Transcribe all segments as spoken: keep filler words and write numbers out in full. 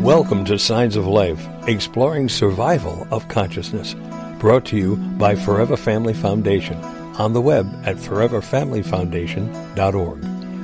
Welcome to Signs of Life, exploring survival of consciousness. Brought to you by Forever Family Foundation. On the web at forever family foundation dot org.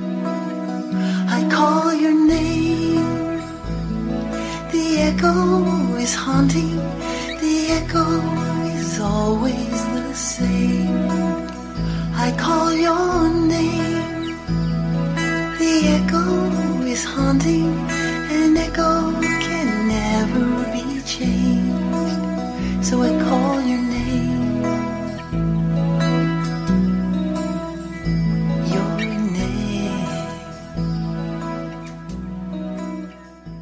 I call your name. The echo is haunting. The echo is always the same. I call your name. The echo is haunting. An echo can never be changed. So I call your name. Your name.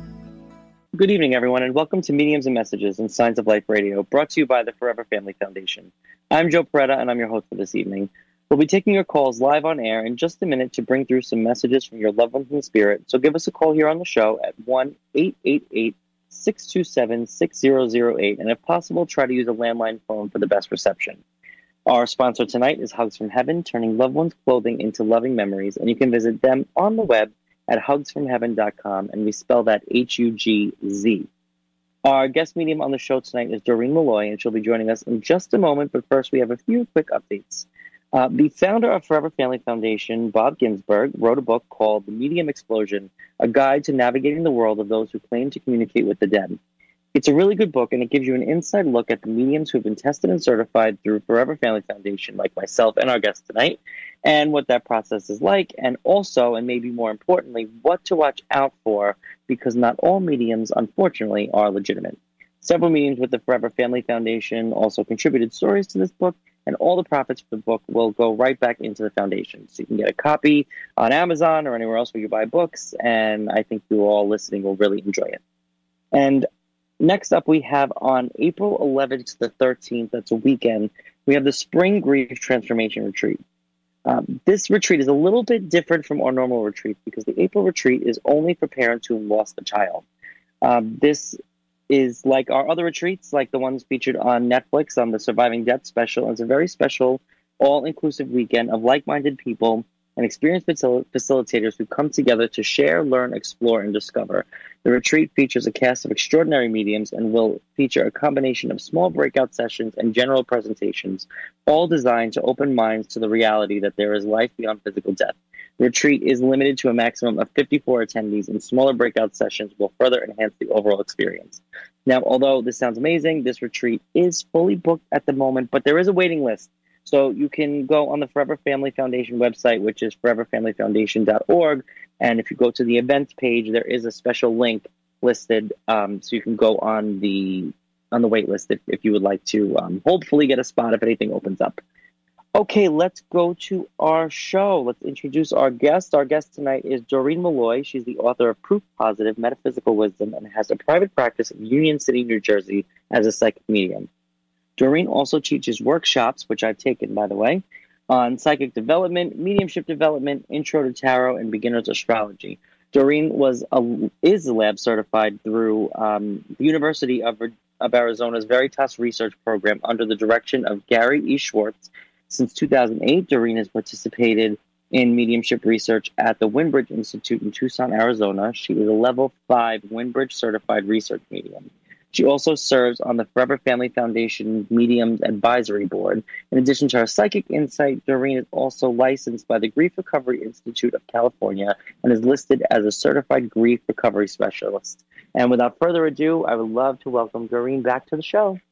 Good evening, everyone, and welcome to Mediums and Messages and Signs of Life Radio, brought to you by the Forever Family Foundation. I'm Joe Peretta, and I'm your host for this evening. We'll be taking your calls live on air in just a minute to bring through some messages from your loved ones in spirit. So give us a call here on the show at one eight eight eight, six two seven, six zero zero eight, and if possible, try to use a landline phone for the best reception. Our sponsor tonight is Hugs from Heaven, turning loved ones' clothing into loving memories, and you can visit them on the web at hugs from heaven dot com, and we spell that H U G Z. Our guest medium on the show tonight is Doreen Malloy, and she'll be joining us in just a moment, but first we have a few quick updates. Uh, the founder of Forever Family Foundation, Bob Ginsberg, wrote a book called The Medium Explosion, a guide to navigating the world of those who claim to communicate with the dead. It's a really good book, and it gives you an inside look at the mediums who have been tested and certified through Forever Family Foundation, like myself and our guest tonight, and what that process is like, and also, and maybe more importantly, what to watch out for, because not all mediums, unfortunately, are legitimate. Several mediums with the Forever Family Foundation also contributed stories to this book, and all the profits from the book will go right back into the foundation. So you can get a copy on Amazon or anywhere else where you buy books, and I think you all listening will really enjoy it. And next up, we have on April eleventh to the thirteenth, that's a weekend, we have the Spring Grief Transformation Retreat. Um, this retreat is a little bit different from our normal retreats because the April retreat is only for parents who lost a child. Um, this is like our other retreats, like the ones featured on Netflix on the Surviving Death special. And it's a very special, all-inclusive weekend of like-minded people and experienced facil- facilitators who come together to share, learn, explore, and discover. The retreat features a cast of extraordinary mediums and will feature a combination of small breakout sessions and general presentations, all designed to open minds to the reality that there is life beyond physical death. The retreat is limited to a maximum of fifty-four attendees, and smaller breakout sessions will further enhance the overall experience. Now, although this sounds amazing, this retreat is fully booked at the moment, but there is a waiting list. So you can go on the Forever Family Foundation website, which is forever family foundation dot org, and if you go to the events page, there is a special link listed, um, so you can go on the on the wait list if, if you would like to um, hopefully get a spot if anything opens up. Okay, let's go to our show. Let's introduce our guest. Our guest tonight is Doreen Malloy. She's the author of Proof Positive Metaphysical Wisdom and has a private practice in Union City, New Jersey as a psychic medium. Doreen also teaches workshops, which I've taken, by the way, on psychic development, mediumship development, intro to tarot, and beginner's astrology. Doreen was a, is lab certified through um, the University of, of Arizona's Veritas Research Program under the direction of Gary E. Schwartz. Since two thousand eight, Doreen has participated in mediumship research at the Winbridge Institute in Tucson, Arizona. She is a level five Winbridge certified research medium. She also serves on the Forever Family Foundation Mediums Advisory Board. In addition to her psychic insight, Doreen is also licensed by the Grief Recovery Institute of California and is listed as a certified grief recovery specialist. And without further ado, I would love to welcome Doreen back to the show.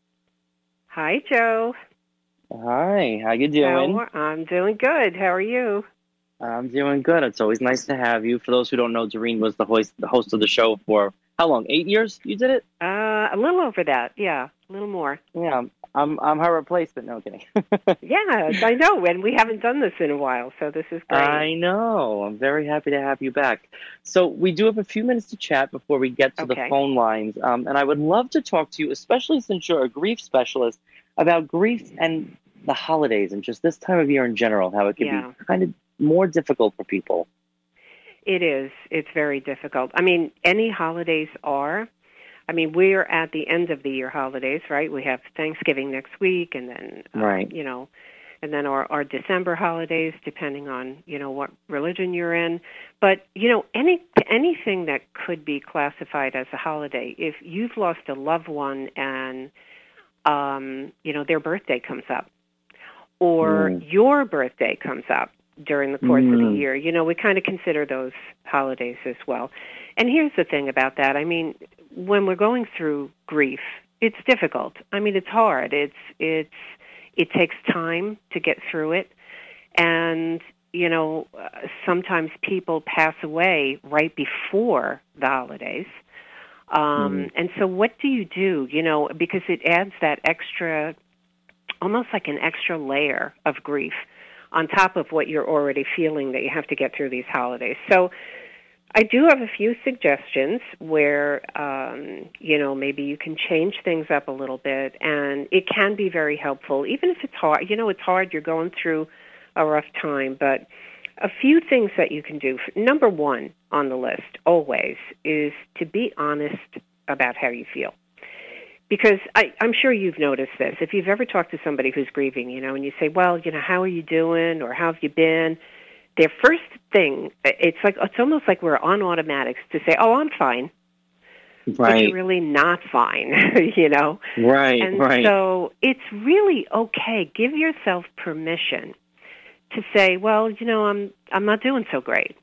Hi, Joe. Hi, how you doing? How, I'm doing good. How are you? I'm doing good. It's always nice to have you. For those who don't know, Doreen was the host, the host of the show for how long? Eight years? You did it? Uh, a little over that. Yeah, a little more. Yeah, I'm I'm her replacement. No kidding. Yeah, I know, and we haven't done this in a while, so this is great. I know. I'm very happy to have you back. So we do have a few minutes to chat before we get to okay. the phone lines, um, and I would love to talk to you, especially since you're a grief specialist, about grief and the holidays and just this time of year in general, how it can yeah. be kind of more difficult for people. It is. It's very difficult. I mean, any holidays are. I mean, we're at the end of the year holidays, right? We have Thanksgiving next week, and then, uh, right. you know, and then our, our December holidays, depending on, you know, what religion you're in. But, you know, any anything that could be classified as a holiday, if you've lost a loved one and, um, you know, their birthday comes up, or mm. your birthday comes up during the course mm. of the year, you know, we kind of consider those holidays as well. And here's the thing about that. I mean, when we're going through grief, it's difficult. I mean, it's hard. It's it's it takes time to get through it. And, you know, uh, sometimes people pass away right before the holidays. Um, mm. And so what do you do? You know, because it adds that extra, almost like an extra layer of grief on top of what you're already feeling that you have to get through these holidays. So I do have a few suggestions where, um, you know, maybe you can change things up a little bit, and it can be very helpful, even if it's hard. You know, it's hard. You're going through a rough time, but a few things that you can do. Number one on the list, always, is to be honest about how you feel. Because I, I'm sure you've noticed this. If you've ever talked to somebody who's grieving, you know, and you say, well, you know, how are you doing, or how have you been? Their first thing, it's like it's almost like we're on automatics to say, oh, I'm fine. Right. But you're really not fine, you know? Right, and right. So it's really okay. Give yourself permission to say, well, you know, I'm I'm not doing so great,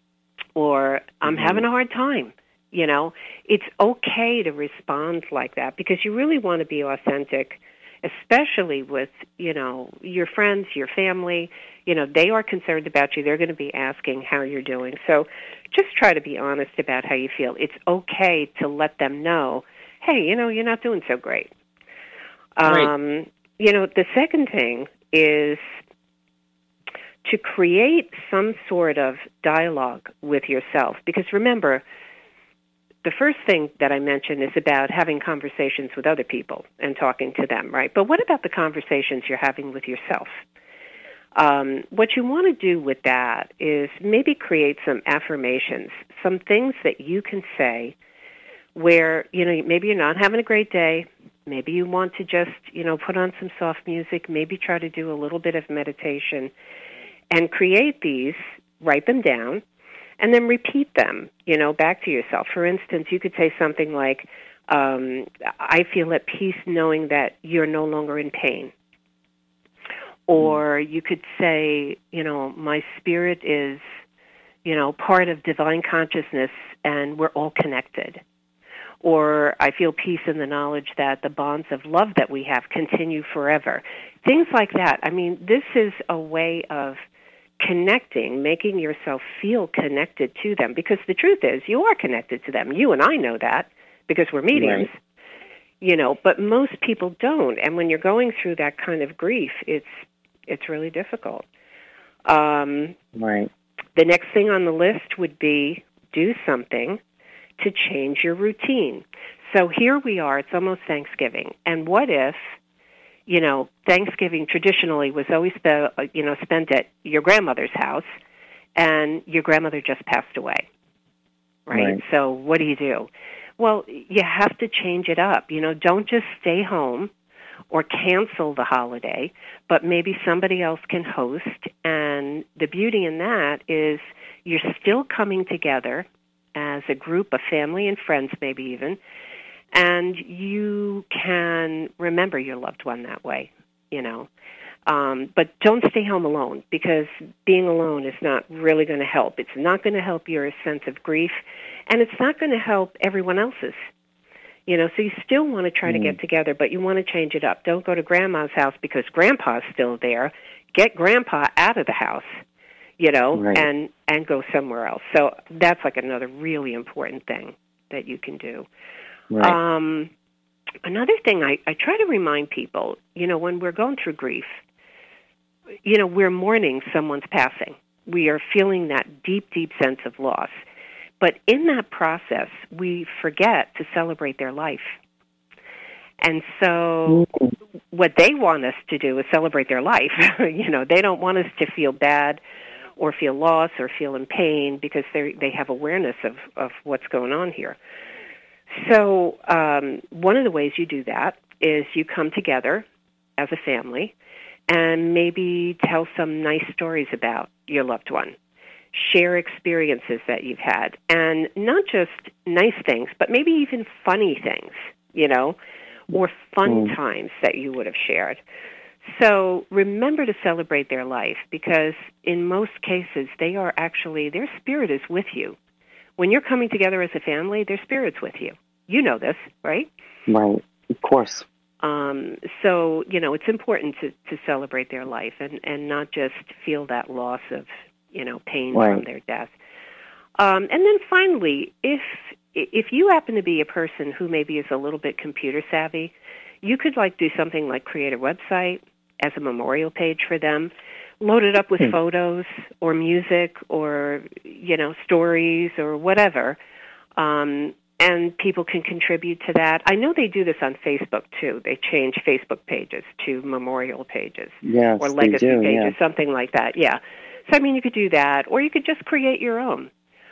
or I'm mm-hmm. having a hard time. You know, it's okay to respond like that, because you really want to be authentic, especially with, you know, your friends, your family. You know, they are concerned about you. They're going to be asking how you're doing. So just try to be honest about how you feel. It's okay to let them know, hey, you know, you're not doing so great. Right. Um, you know, the second thing is to create some sort of dialogue with yourself. Because remember, the first thing that I mentioned is about having conversations with other people and talking to them, right? But what about the conversations you're having with yourself? Um, what you want to do with that is maybe create some affirmations, some things that you can say where, you know, maybe you're not having a great day. Maybe you want to just, you know, put on some soft music, maybe try to do a little bit of meditation, and create these, write them down, and then repeat them, you know, back to yourself. For instance, you could say something like, um, I feel at peace knowing that you're no longer in pain. Or you could say, you know, my spirit is, you know, part of divine consciousness and we're all connected. Or I feel peace in the knowledge that the bonds of love that we have continue forever. Things like that. I mean, this is a way of connecting, making yourself feel connected to them, because the truth is you are connected to them. You and I know that because we're mediums, right. You know, but most people don't. And when you're going through that kind of grief, it's it's really difficult. Um, right. The next thing on the list would be do something to change your routine. So here we are, it's almost Thanksgiving. And what if, you know, Thanksgiving traditionally was always, the, you know, spent at your grandmother's house, and your grandmother just passed away, right? right? So what do you do? Well, you have to change it up. You know, don't just stay home or cancel the holiday, but maybe somebody else can host. And the beauty in that is you're still coming together as a group of family and friends, maybe even, and you can remember your loved one that way, you know. Um, but don't stay home alone, because being alone is not really going to help. It's not going to help your sense of grief, and it's not going to help everyone else's. You know, so you still want to try mm. to get together, but you want to change it up. Don't go to Grandma's house because Grandpa's still there. Get Grandpa out of the house, you know, right. and, and go somewhere else. So that's like another really important thing that you can do. Right. Um, another thing I, I try to remind people, you know, when we're going through grief, you know, we're mourning someone's passing. We are feeling that deep, deep sense of loss. But in that process, we forget to celebrate their life. And so what they want us to do is celebrate their life. You know, they don't want us to feel bad or feel loss or feel in pain, because they they have awareness of, of what's going on here. So um, one of the ways you do that is you come together as a family and maybe tell some nice stories about your loved one. Share experiences that you've had, and not just nice things, but maybe even funny things, you know, or fun mm. times that you would have shared. So remember to celebrate their life, because in most cases, they are actually, their spirit is with you. When you're coming together as a family, their spirit's with you. You know this, right? Right, of course. Um, so, you know, it's important to, to celebrate their life and, and not just feel that loss of, you know, pain right. from their death. Um, and then finally, if if you happen to be a person who maybe is a little bit computer savvy, you could like do something like create a website as a memorial page for them, load it up with hmm. photos or music or, you know, stories or whatever, um, and people can contribute to that. I know they do this on Facebook, too. They change Facebook pages to memorial pages yes, or legacy do, pages, yeah. something like that, yeah. So, I mean, you could do that, or you could just create your own.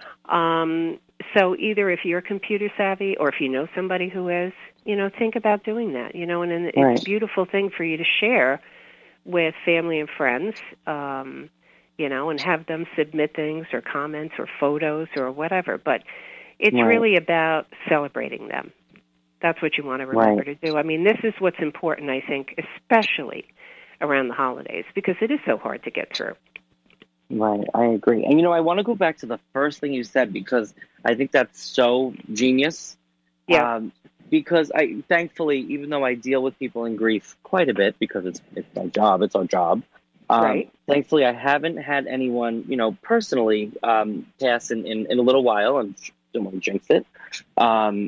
Um, so either if you're computer savvy or if you know somebody who is, you know, think about doing that, you know, and, and it's right. a beautiful thing for you to share with family and friends, um, you know, and have them submit things or comments or photos or whatever. But it's right. really about celebrating them. That's what you want to remember right. to do. I mean, this is what's important, I think, especially around the holidays, because it is so hard to get through. Right, I agree. And, you know, I want to go back to the first thing you said, because I think that's so genius. Yeah. Um, because I, thankfully, even though I deal with people in grief quite a bit, because it's it's my job, it's our job. Um, right. Thankfully, I haven't had anyone, you know, personally um, pass in, in, in a little while, and don't want to jinx it. Um,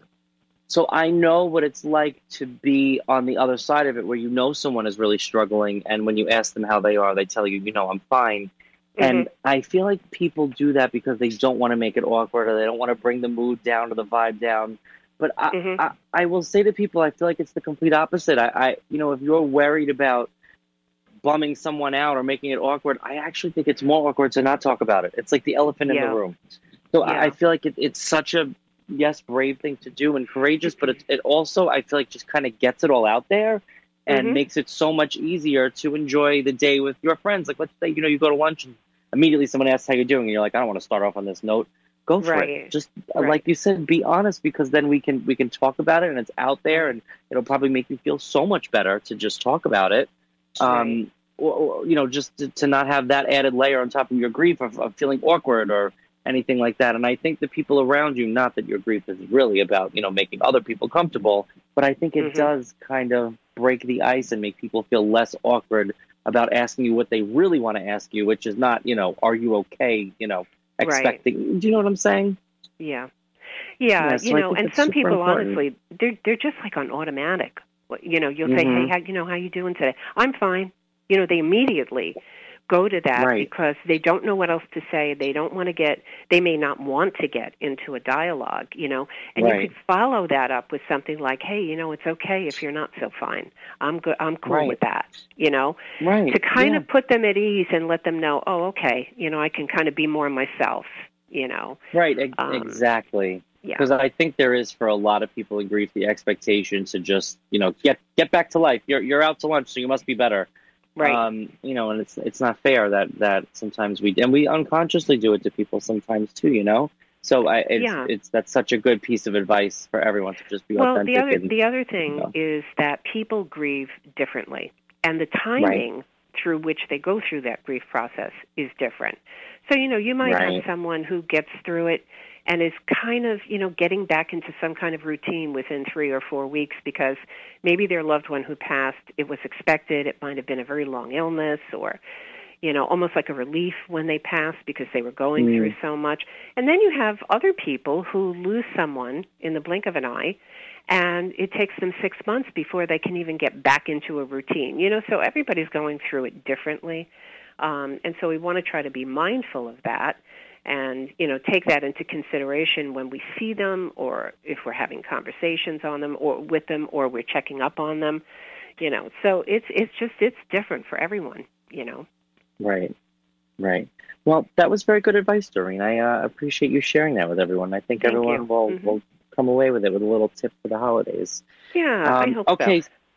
so I know what it's like to be on the other side of it, where you know someone is really struggling, and when you ask them how they are, they tell you, you know, I'm fine. Mm-hmm. And I feel like people do that because they don't want to make it awkward, or they don't want to bring the mood down or the vibe down. But I, mm-hmm. I, I will say to people, I feel like it's the complete opposite. I, I, you know, if you're worried about bumming someone out or making it awkward, I actually think it's more awkward to not talk about it. It's like the elephant yeah. in the room. So yeah. I, I feel like it, it's such a, yes, brave thing to do and courageous, but it, it also, I feel like, just kind of gets it all out there and mm-hmm. makes it so much easier to enjoy the day with your friends. Like, let's say, you know, you go to lunch and immediately someone asks how you're doing, and you're like, I don't want to start off on this note. Go for right. it. Just right. like you said, be honest, because then we can we can talk about it, and it's out there, and it'll probably make you feel so much better to just talk about it. Right. Um, or, or, you know, just to, to not have that added layer on top of your grief of, of feeling awkward or anything like that. And I think the people around you, not that your grief is really about, you know, making other people comfortable, but I think it mm-hmm. does kind of break the ice and make people feel less awkward about asking you what they really want to ask you, which is not, you know, are you okay, you know, expecting. Right. Do you know what I'm saying? Yeah. Yeah, yeah so you know, and some people, important. honestly, they're, they're just like on automatic. You know, you'll mm-hmm. say, hey, how, you know, how you doing today? I'm fine. You know, they immediately go to that right. because they don't know what else to say. They don't want to get, they may not want to get into a dialogue, you know, and right. you could follow that up with something like, hey, you know, it's okay if you're not so fine. I'm good. I'm cool right. with that, you know, right. to kind yeah. of put them at ease and let them know, oh, okay, you know, I can kind of be more myself, you know. Right, e- um, exactly. Because yeah. I think there is, for a lot of people in grief, the expectation to just, you know, get get back to life. You're you're out to lunch, so you must be better. Right. Um, you know, and it's it's not fair that, that sometimes we and we unconsciously do it to people sometimes too. You know, so I it's, yeah. it's that's such a good piece of advice for everyone to just be well, authentic. Well, the other and, the other thing you know. is that people grieve differently, and the timing right. through which they go through that grief process is different. So, you know, you might right. have someone who gets through it and is kind of, you know, getting back into some kind of routine within three or four weeks because maybe their loved one who passed, it was expected, it might have been a very long illness or, you know, almost like a relief when they passed because they were going mm. through so much. And then you have other people who lose someone in the blink of an eye, and it takes them six months before they can even get back into a routine. You know, so everybody's going through it differently. Um, and so we want to try to be mindful of that and, you know, take that into consideration when we see them or if we're having conversations on them or with them or we're checking up on them, you know. So it's it's just, it's different for everyone, you know. Right, right. Well, that was very good advice, Doreen. I uh, appreciate you sharing that with everyone. I think Thank everyone you. will, mm-hmm. will come away with it with a little tip for the holidays. Yeah, um, I hope okay. so.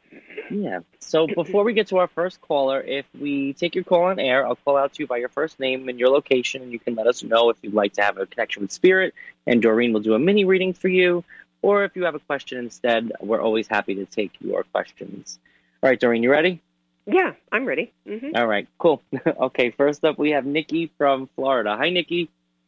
Yeah. So before we get to our first caller, if we take your call on air, I'll call out to you by your first name and your location, and you can let us know if you'd like to have a connection with Spirit, and Doreen will do a mini reading for you. Or if you have a question instead, we're always happy to take your questions. All right, Doreen, you ready? Yeah, I'm ready. Mm-hmm. All right, cool. Okay, first up, we have Nikki from Florida. Hi, Nikki.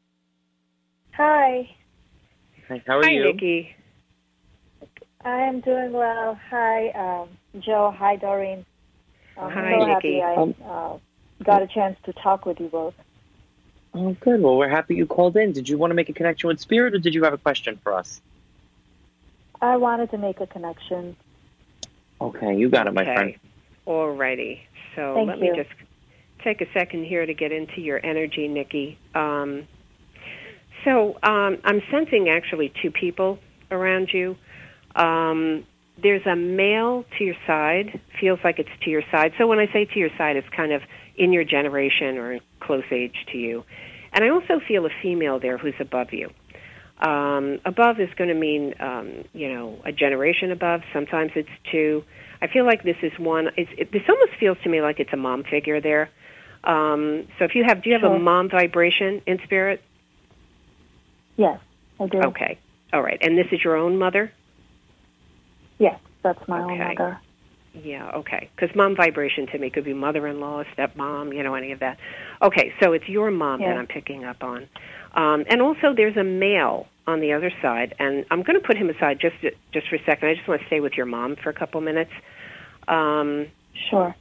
Hi. Hi, how are Hi, you? Nikki. I am doing well. Hi, um, Joe. Hi, Doreen. I'm Hi, so Nikki. happy I Um, uh, got a chance to talk with you both. Oh, good. Well, we're happy you called in. Did you want to make a connection with Spirit, or did you have a question for us? I wanted to make a connection. Okay, you got it, my Okay. friend. All righty. So Thank let you. me just take a second here to get into your energy, Nikki. Um, so um, I'm sensing actually two people around you. Um, there's a male to your side, feels like it's to your side. So when I say to your side, it's kind of in your generation or close age to you. And I also feel a female there who's above you. Um, above is going to mean, um, you know, a generation above. Sometimes it's two. I feel like this is one. It's, it, this almost feels to me like it's a mom figure there. Um, so if you have, do you have Sure. a mom vibration in Spirit? Yes, I do. Okay. All right. And this is your own mother? Yes, that's my own Okay. mother. Yeah, okay. Because mom vibration to me could be mother-in-law, stepmom, you know, any of that. Okay, so it's your mom Yeah. that I'm picking up on. Um, and also there's a male on the other side, and I'm going to put him aside just just for a second. I just want to stay with your mom for a couple minutes. Um, Sure.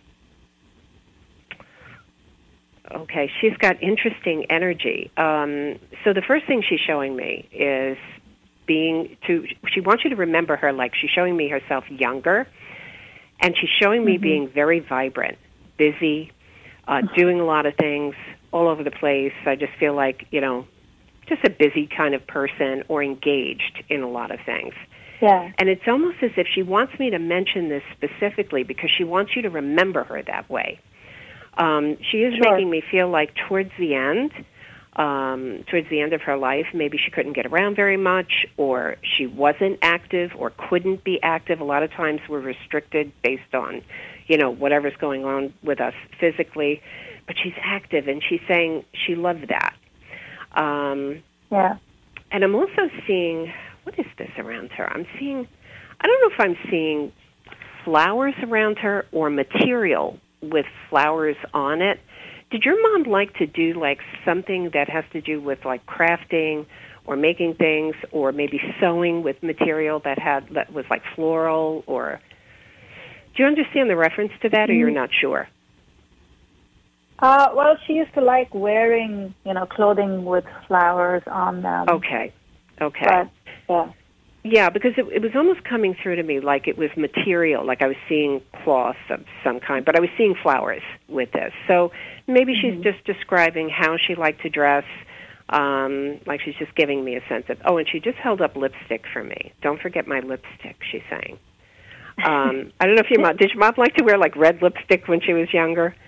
okay, she's got interesting energy. Um, so the first thing she's showing me is being to. She wants you to remember her like she's showing me herself younger. And she's showing me Mm-hmm. being very vibrant, busy, uh, doing a lot of things all over the place. I just feel like, you know, just a busy kind of person or engaged in a lot of things. Yeah. And it's almost as if she wants me to mention this specifically because she wants you to remember her that way. Um, she is Sure. making me feel like towards the end, um, towards the end of her life, maybe she couldn't get around very much, or she wasn't active or couldn't be active. A lot of times we're restricted based on, you know, whatever's going on with us physically. But she's active, and she's saying she loved that. Um, Yeah. and I'm also seeing, what is this around her? I'm seeing, I don't know if I'm seeing flowers around her or material with flowers on it. Did your mom like to do like something that has to do with like crafting or making things, or maybe sewing with material that had that was like floral? Or do you understand the reference to that, or you're not sure? Uh, well, she used to like wearing, you know, clothing with flowers on them. Okay, okay. But, yeah. Yeah, because it, it was almost coming through to me like it was material, like I was seeing cloth of some kind, but I was seeing flowers with this. So maybe Mm-hmm. she's just describing how she liked to dress, um, like she's just giving me a sense of, oh, and she just held up lipstick for me. Don't forget my lipstick, she's saying. Um, I don't know if your mom, did your mom like to wear like red lipstick when she was younger?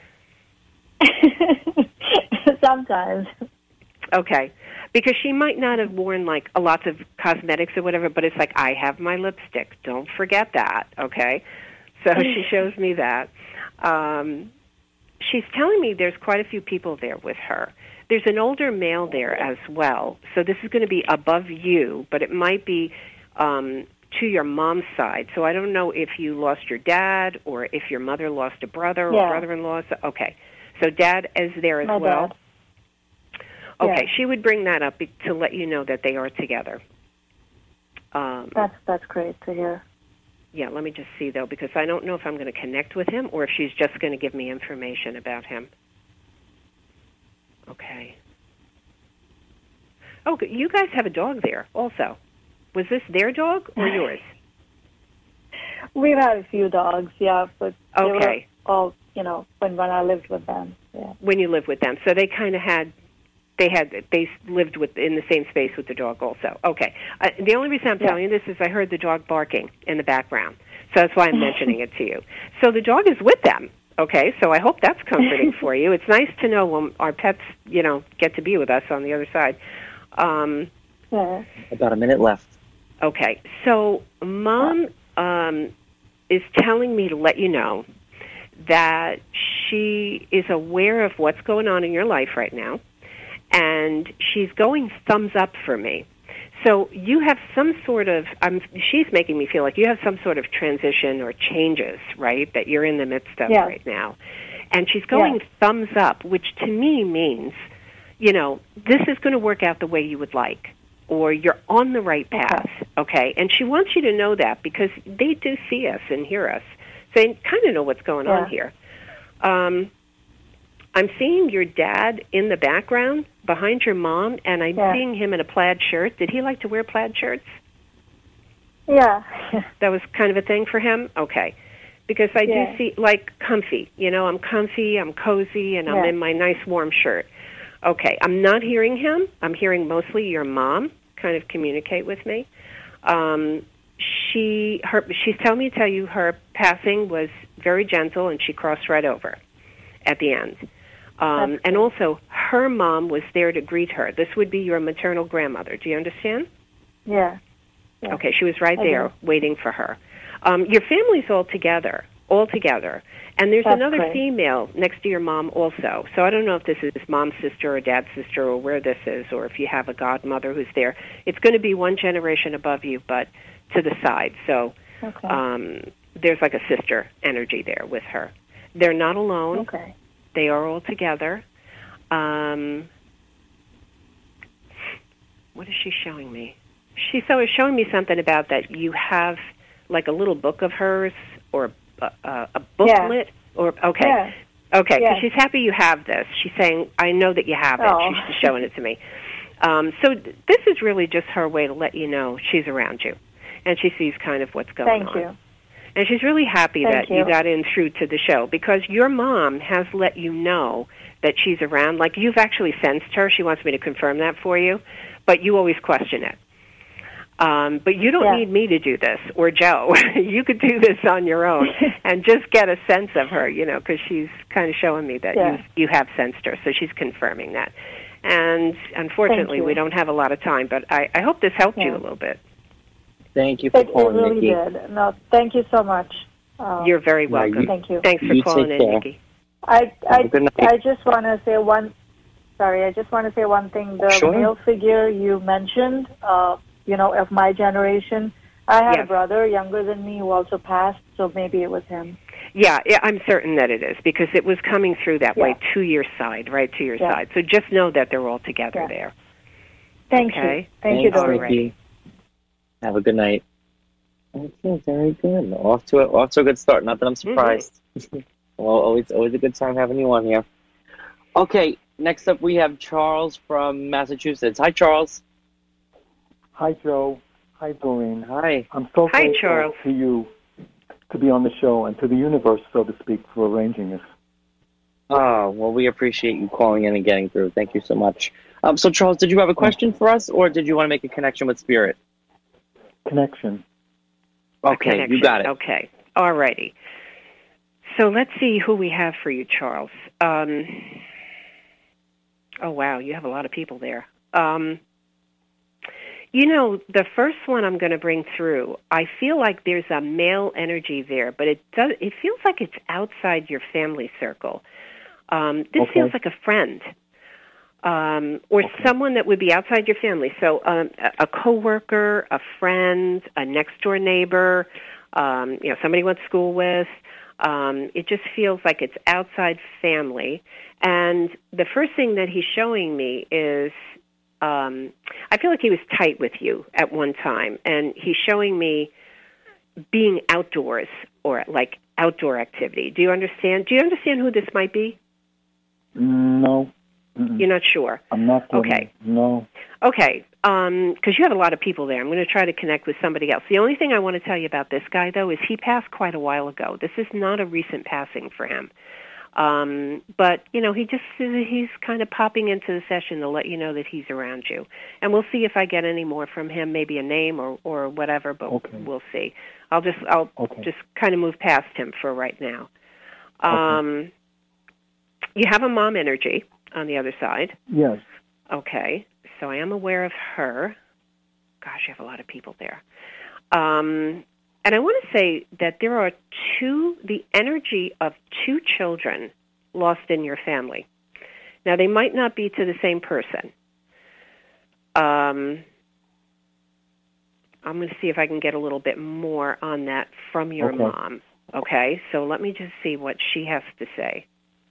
Sometimes. Okay. Because she might not have worn, like, a lots of cosmetics or whatever, but it's like, I have my lipstick. Don't forget that, okay? So she shows me that. Um, she's telling me there's quite a few people there with her. There's an older male there as well. So this is going to be above you, but it might be um, to your mom's side. So I don't know if you lost your dad or if your mother lost a brother or Yeah. brother-in-law. So, okay. So dad is there as My well? dad. Okay, Yeah. she would bring that up be- to let you know that they are together. Um, That's that's great to hear. yeah, let me just see, though, because I don't know if I'm going to connect with him or if she's just going to give me information about him. Okay. Oh, good. You guys have a dog there also. Was this their dog or yours? We've had a few dogs, yeah, but they were Okay. all, you know, when, when I lived with them, yeah. When you lived with them. So they kind of had... They had they lived with in the same space with the dog also. Okay. Uh, the only reason I'm Yeah. telling you this is I heard the dog barking in the background, so that's why I'm mentioning it to you. So the dog is with them. Okay. So I hope that's comforting for you. It's nice to know when our pets, you know, get to be with us on the other side. Um, Yeah. About a minute left. okay. So mom, um, is telling me to let you know that she is aware of what's going on in your life right now, and she's going thumbs up for me. So you have some sort of, um, she's making me feel like you have some sort of transition or changes, right, that you're in the midst of yeah. right now. And she's going yeah. thumbs up, which to me means, you know, this is going to work out the way you would like, or you're on the right path, okay? And she wants you to know that because they do see us and hear us. So they kind of know what's going yeah. on here. Um, I'm seeing your dad in the background behind your mom, and I'm yeah. seeing him in a plaid shirt. Did he like to wear plaid shirts? Yeah. That was kind of a thing for him? Okay. Because I yeah. do see, like, comfy. You know, I'm comfy, I'm cozy, and I'm yeah. in my nice warm shirt. Okay, I'm not hearing him. I'm hearing mostly your mom kind of communicate with me. Um, she, her, she's telling me to tell you her passing was very gentle, and she crossed right over at the end. Um, and also, her mom was there to greet her. This would be your maternal grandmother. Do you understand? Yeah. yeah. Okay, she was right I there do. waiting for her. Um, your family's all together, all together. And there's That's another great. female next to your mom also. So I don't know if this is mom's sister or dad's sister or where this is, or if you have a godmother who's there. It's going to be one generation above you, but to the side. So okay. um, there's like a sister energy there with her. They're not alone. Okay. They are all together. Um, what is she showing me? She so is showing me something about that you have like a little book of hers or a, a, a booklet yeah. or okay, yeah. okay. Yeah. Because she's happy you have this. She's saying, "I know that you have it." Oh. She's showing it to me. Um, so th- this is really just her way to let you know she's around you, and she sees kind of what's going Thank on. you. And she's really happy Thank that you. you got in through to the show because your mom has let you know that she's around. Like you've actually sensed her. She wants me to confirm that for you, but you always question it. Um, but you don't yeah. need me to do this or Joe. You could do this on your own and just get a sense of her, you know, because she's kind of showing me that yeah. you you have sensed her. So she's confirming that. And unfortunately, we don't have a lot of time, but I, I hope this helped yeah. you a little bit. Thank you for it, calling, it really Nikki. did. No, thank you so much. Um, You're very welcome. No, you, thank you. Thanks for you calling in, care. Nikki. I I, Good night. I just want to say one. Sorry, I just want to say one thing. The Sure. male figure you mentioned, uh, you know, of my generation. I had Yes. a brother younger than me who also passed, so maybe it was him. Yeah, yeah, I'm certain that it is because it was coming through that Yeah. way to your side, right to your Yeah. side. So just know that they're all together Yeah. there. Thank Okay. you. Thank you, Thanks, Doreen. Nikki. Have a good night. Okay, very good. Off to a, off to a good start. Not that I'm surprised. Mm-hmm. Well, always always a good time having you on here. Okay, next up we have Charles from Massachusetts. Hi, Charles. Hi, Joe. Hi, Doreen. Hi. I'm so Hi, grateful Charles. to you to be on the show and to the universe, so to speak, for arranging this. Oh, well, we appreciate you calling in and getting through. Thank you so much. Um, so, Charles, did you have a question for us, or did you want to make a connection with Spirit? Connection. Okay, Connection. you got it. Okay, all righty. So let's see who we have for you, Charles. Um, oh, wow, you have a lot of people there. Um, you know, the first one I'm going to bring through, I feel like there's a male energy there, but it does. It feels like it's outside your family circle. Um, this Okay. feels like a friend. Um, or Okay. someone that would be outside your family. So um, a, a coworker, a friend, a next-door neighbor, um, you know, somebody you went to school with. Um, it just feels like it's outside family. And the first thing that he's showing me is um, I feel like he was tight with you at one time. And he's showing me being outdoors or like outdoor activity. Do you understand? Do you understand who this might be? No. Mm-mm. You're not sure? I'm not getting Okay. No. Okay, um, because you have a lot of people there. I'm going to try to connect with somebody else. The only thing I want to tell you about this guy, though, is he passed quite a while ago. This is not a recent passing for him. Um, but, you know, he just he's kind of popping into the session to let you know that he's around you. And we'll see if I get any more from him, maybe a name or, or whatever, but Okay. we'll see. I'll just I'll Okay. just kind of move past him for right now. Um, okay. You have a mom energy on the other side. Yes. Okay, so I am aware of her. Gosh, you have a lot of people there. Um, and I want to say that there are two, the energy of two children lost in your family. Now, they might not be to the same person. Um, I'm going to see if I can get a little bit more on that from your Okay. mom. Okay, so let me just see what she has to say.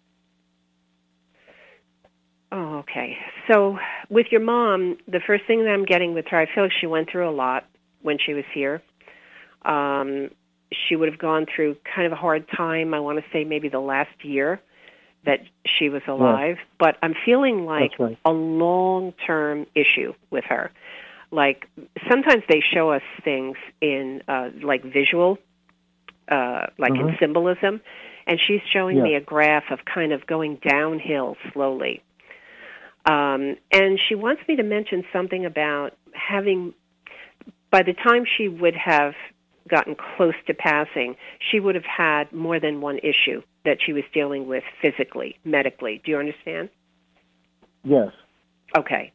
Oh, okay. So with your mom, the first thing that I'm getting with her, I feel like she went through a lot when she was here. Um, she would have gone through kind of a hard time, I want to say maybe the last year that she was alive. But I'm feeling like That's right. a long-term issue with her. Like sometimes they show us things in uh, like visual, uh, like in Mhm. symbolism, and she's showing Yeah. me a graph of kind of going downhill slowly. Um, and she wants me to mention something about having, by the time she would have gotten close to passing, she would have had more than one issue that she was dealing with physically, medically. Do you understand? Yes. Okay.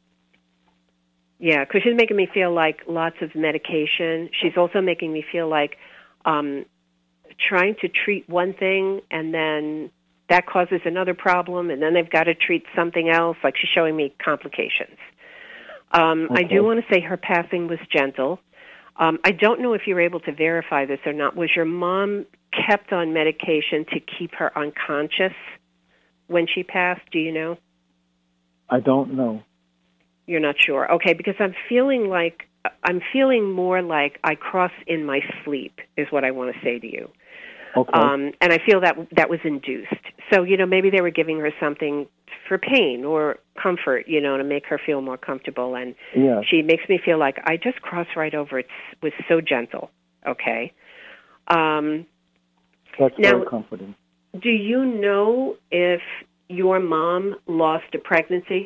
Yeah, because she's making me feel like lots of medication. She's also making me feel like um, trying to treat one thing and then that causes another problem, and then they've got to treat something else. Like she's showing me complications. Um, I Okay. do want to say her passing was gentle. Um, I don't know if you were able to verify this or not. Was your mom kept on medication to keep her unconscious when she passed? Do you know? I don't know. You're not sure. Okay, because I'm feeling like I'm feeling more like I cross in my sleep is what I want to say to you. Okay. Um, and I feel that that was induced. So, you know, maybe they were giving her something for pain or comfort, you know, to make her feel more comfortable. And yeah. she makes me feel like I just crossed right over. It was so gentle. Okay. Um, That's now, very comforting. do you know if your mom lost a pregnancy?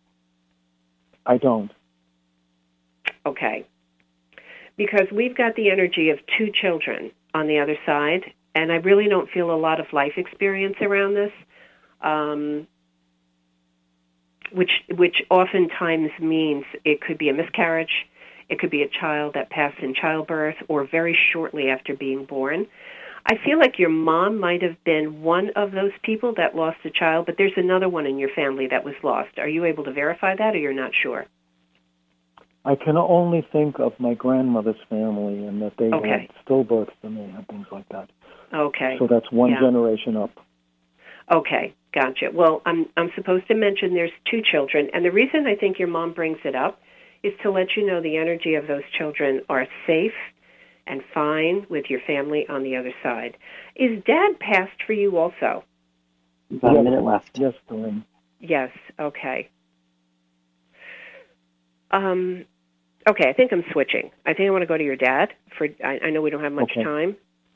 I don't. Okay. Because we've got the energy of two children on the other side, and I really don't feel a lot of life experience around this, um, which which oftentimes means it could be a miscarriage, it could be a child that passed in childbirth, or very shortly after being born. I feel like your mom might have been one of those people that lost a child, but there's another one in your family that was lost. Are you able to verify that, or you're not sure? I can only think of my grandmother's family and that they Okay. had stillbirths and they had things like that. Okay. So that's one Yeah. generation up. Okay, gotcha. Well, I'm I'm supposed to mention there's two children, and the reason I think your mom brings it up is to let you know the energy of those children are safe and fine with your family on the other side. Is Dad passed for you also? About Yes. a minute left. Yes, Doreen. Yes, okay. Um, okay, I think I'm switching. I think I want to go to your dad. For I, I know we don't have much Okay. time.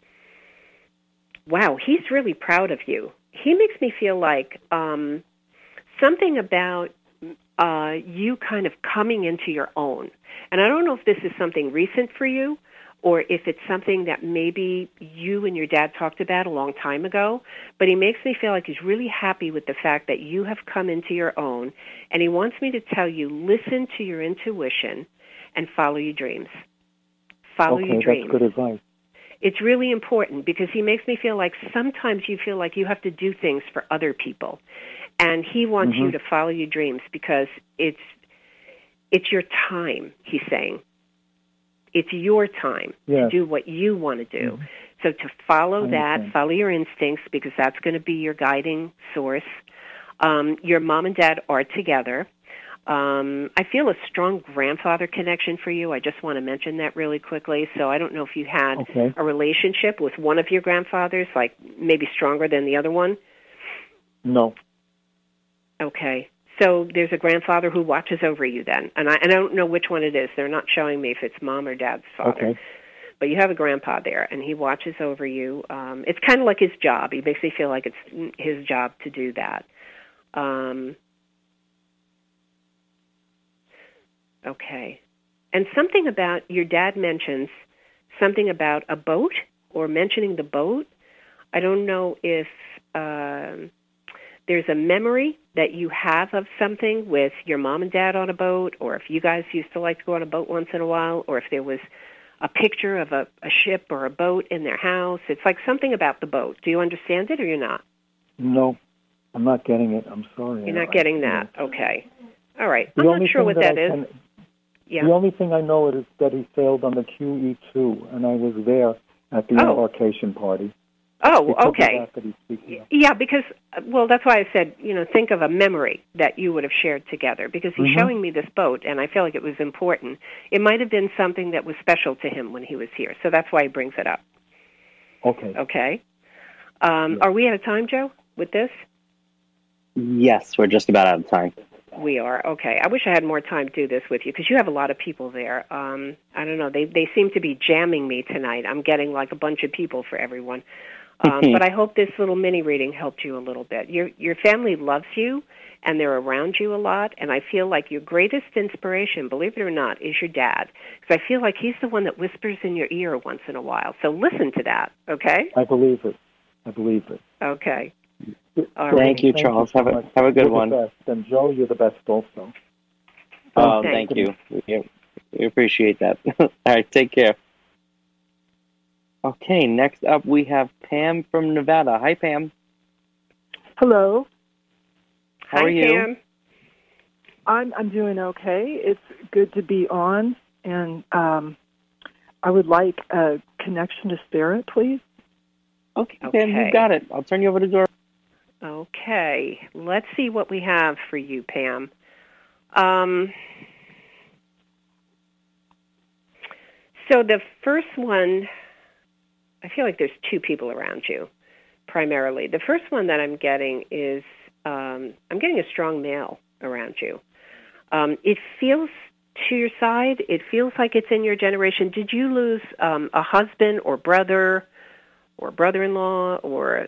Wow, he's really proud of you. He makes me feel like um, something about uh, you kind of coming into your own. And I don't know if this is something recent for you or if it's something that maybe you and your dad talked about a long time ago, but he makes me feel like he's really happy with the fact that you have come into your own, and he wants me to tell you, listen to your intuition and follow your dreams. Follow okay, your dreams. that's good advice. It's really important because he makes me feel like sometimes you feel like you have to do things for other people, and he wants Mm-hmm. you to follow your dreams because it's it's your time, he's saying. It's your time Yes. to do what you want to do. Mhm. So to follow I that, understand. follow your instincts because that's going to be your guiding source. Um, your mom and dad are together. Um, I feel a strong grandfather connection for you. I just want to mention that really quickly. So I don't know if you had Okay. a relationship with one of your grandfathers, like maybe stronger than the other one. No. Okay. So there's a grandfather who watches over you then. And I, and I don't know which one it is. They're not showing me if it's mom or dad's father. Okay. But you have a grandpa there, and he watches over you. Um, it's kind of like his job. He makes me feel like it's his job to do that. Um, okay. And something about, your dad mentions something about a boat or mentioning the boat. I don't know if um, there's a memory that you have of something with your mom and dad on a boat, or if you guys used to like to go on a boat once in a while, or if there was a picture of a, a ship or a boat in their house. It's like something about the boat. Do you understand it or you're not? No, I'm not getting it. I'm sorry. You're not I, getting I, that. Okay. All right. The I'm only not sure thing what that that I is. Can, yeah. The only thing I know is that he sailed on the Q E two, and I was there at the Oh. embarkation party. Oh, Because of okay. that that he's speaking of. Yeah, because, well, that's why I said, you know, think of a memory that you would have shared together, because he's Mhm. showing me this boat, and I feel like it was important. It might have been something that was special to him when he was here, so that's why he brings it up. Okay. Okay. Um, Yeah. Are we out of time, Joe, with this? Yes, we're just about out of time. We are. Okay. I wish I had more time to do this with you, because you have a lot of people there. Um, I don't know. They, they seem to be jamming me tonight. I'm getting like a bunch of people for everyone. Um, but I hope this little mini reading helped you a little bit. Your your family loves you, and they're around you a lot, and I feel like your greatest inspiration, believe it or not, is your dad, because I feel like he's the one that whispers in your ear once in a while. So listen to that, okay? I believe it. I believe it. Okay. All Thank right. you, Thank Charles. you so have a much. have a good You're one. The best. And Joe, you're the best also. Oh, Thank thank you. We, we appreciate that. All right, take care. Okay, next up we have Pam from Nevada. Hi, Pam. Hello. How Hi, are you? Pam. I'm I'm doing okay. It's good to be on, and um, I would like a connection to spirit, please. Okay, Pam, Okay. you've got it. I'll turn you over to Dora. Okay. Let's see what we have for you, Pam. Um, so the first one, I feel like there's two people around you, primarily. The first one that I'm getting is, um, I'm getting a strong male around you. Um, it feels to your side, it feels like it's in your generation. Did you lose um, a husband or brother or brother-in-law or...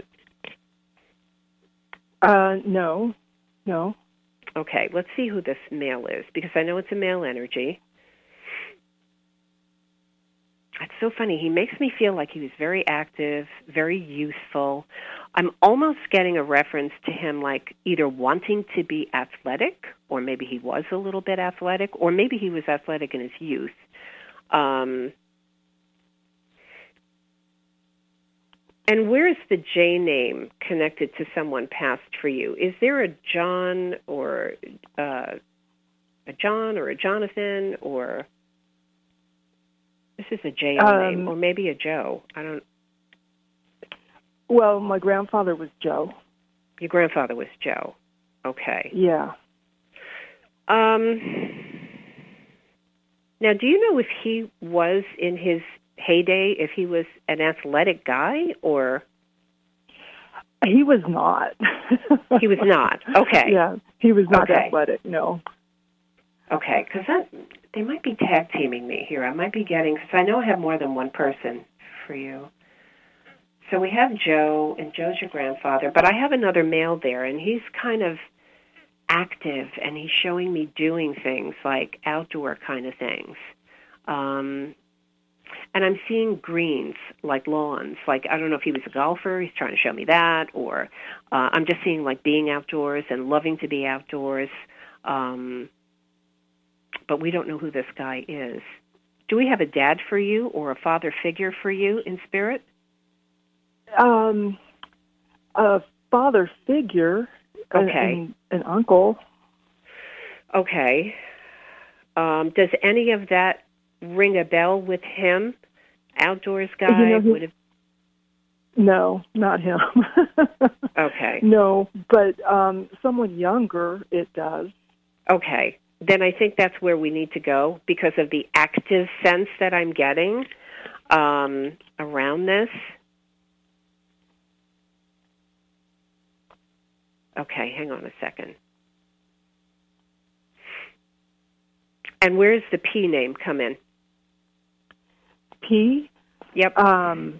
Uh, no, no. Okay, let's see who this male is, because I know it's a male energy. It's so funny. He makes me feel like he was very active, very youthful. I'm almost getting a reference to him like either wanting to be athletic, or maybe he was a little bit athletic, or maybe he was athletic in his youth. Um, and where is the J name connected to someone passed for you? Is there a John or uh, a John or a Jonathan or... This is a J Um, name, or maybe a Joe. I don't... Well, my grandfather was Joe. Your grandfather was Joe. Okay. Yeah. Um. Now, do you know if he was in his heyday, if he was an athletic guy, or... He was not. He was not. Okay. Yeah, he was not Okay. athletic, no. Okay, because they might be tag teaming me here. I might be getting, because I know I have more than one person for you. So we have Joe, and Joe's your grandfather, but I have another male there, and he's kind of active, and he's showing me doing things like outdoor kind of things. Um, and I'm seeing greens, like lawns. Like, I don't know if he was a golfer, he's trying to show me that, or uh, I'm just seeing, like, being outdoors and loving to be outdoors. Um But we don't know who this guy is. Do we have a dad for you or a father figure for you in spirit? Um, a father figure, Okay. an, an uncle. Okay. Um, does any of that ring a bell with him? Outdoors guy You know, he- would have... No, not him. Okay. No, but um, someone younger, it does. Okay. Then I think that's where we need to go because of the active sense that I'm getting um, around this. Okay, hang on a second. And where's the P name come in? P? Yep. Um,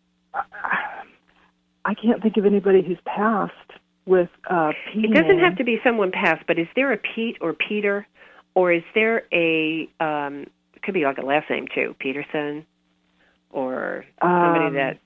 I can't think of anybody who's passed with uh, P. It doesn't name. have to be someone past, but is there a Pete or Peter, or is there a, um, it could be like a last name too, Peterson, or somebody Um, that,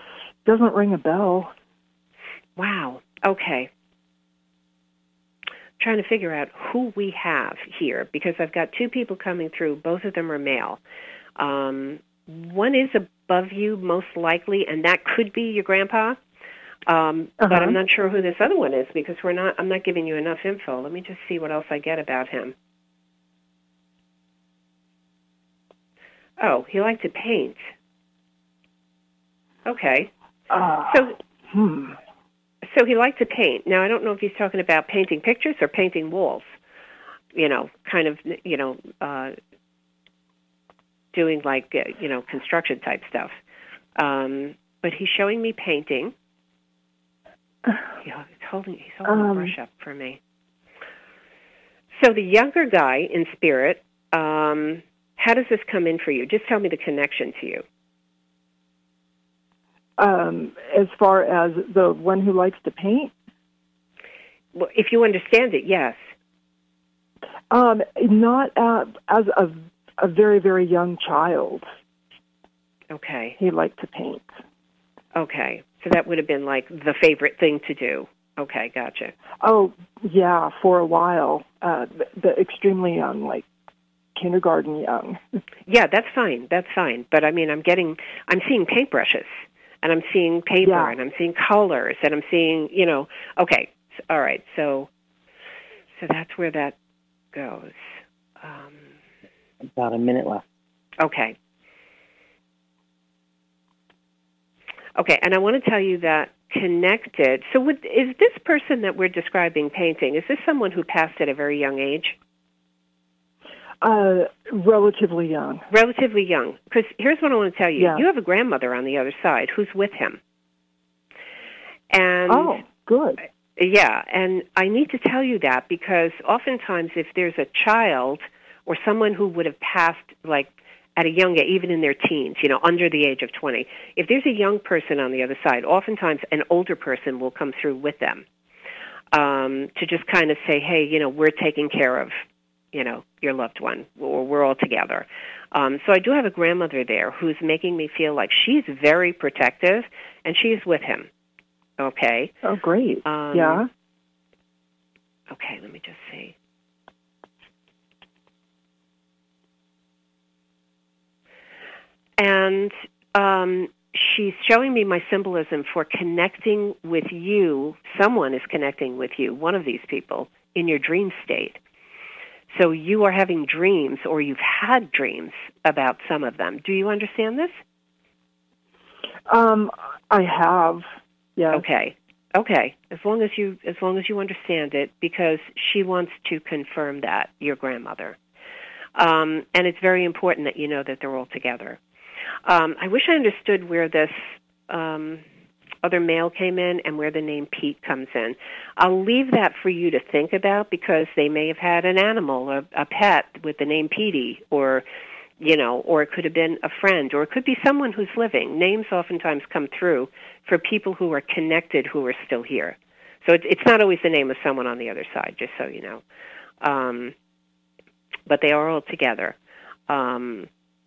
Doesn't ring a bell. wow, okay. trying to figure out who we have here, because I've got two people coming through. Both of them are male. Um, one is above you, most likely, and that could be your grandpa. Um, uh-huh. But I'm not sure who this other one is, because we're not. I'm not giving you enough info. Let me just see what else I get about him. Oh, he liked to paint. Okay. Uh, so, hmm. so he liked to paint. Now, I don't know if he's talking about painting pictures or painting walls. You know, kind of, you know, uh, doing like, uh, you know, construction type stuff. Um, but he's showing me painting. He's holding, he's holding um, a brush up for me. So the younger guy in spirit, um, how does this come in for you? Just tell me the connection to you. Um, as far as the one who likes to paint? Well, if you understand it, yes. Um, not uh, as a, a very, very young child. Okay. He liked to paint. Okay. So that would have been like the favorite thing to do. Okay, gotcha. Oh, yeah, for a while. Uh, the, the extremely young, like kindergarten young. Yeah, that's fine. That's fine. But I mean, I'm getting, I'm seeing paintbrushes, and I'm seeing paper, yeah. and I'm seeing colors, and I'm seeing, you know, okay, all right. So, so that's where that goes. Um, About a minute left. Okay. Okay, and I want to tell you that connected. So, would, is this person that we're describing painting? Is this someone who passed at a very young age? Uh, relatively young. Relatively young. Because here's what I want to tell you. Yeah. You have a grandmother on the other side who's with him. And oh, good. Yeah, and I need to tell you that because oftentimes if there's a child or someone who would have passed, like, at a young age, even in their teens, you know, under the age of twenty, if there's a young person on the other side, oftentimes an older person will come through with them um, to just kind of say, hey, you know, we're taking care of, you know, your loved one, or we're all together. Um, so I do have a grandmother there who's making me feel like she's very protective, and she's with him. Okay. Oh, great. Um, yeah. Okay, let me just see. And um, she's showing me my symbolism for connecting with you. Someone is connecting with you, one of these people, in your dream state. So you are having dreams, or you've had dreams about some of them. Do you understand this? Um, I have. Yeah. Okay. Okay. As long as you as long as you understand it, because she wants to confirm that, your grandmother. Um, and it's very important that you know that they're all together. Um, I wish I understood where this um, other male came in and where the name Pete comes in. I'll leave that for you to think about, because they may have had an animal, a, a pet with the name Petey, or, you know, or it could have been a friend, or it could be someone who's living. Names oftentimes come through for people who are connected who are still here. So it, it's not always the name of someone on the other side, just so you know. Um, but they are all together. Um,